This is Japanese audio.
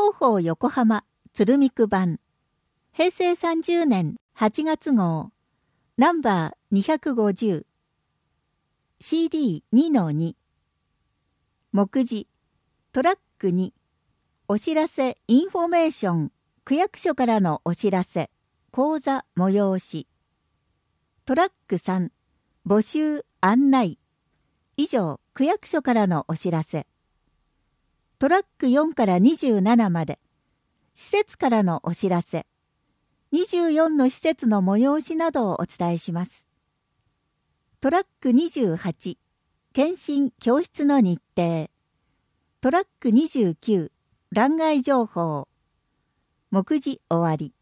広報横浜鶴見区版平成30年8月号ナンバー250 CD2-2 目次トラック2お知らせインフォメーション区役所からのお知らせ講座催しトラック3募集案内以上区役所からのお知らせトラック4から27まで施設からのお知らせ24の施設の催しなどをお伝えします。トラック28検診教室の日程トラック29欄外情報目次終わり。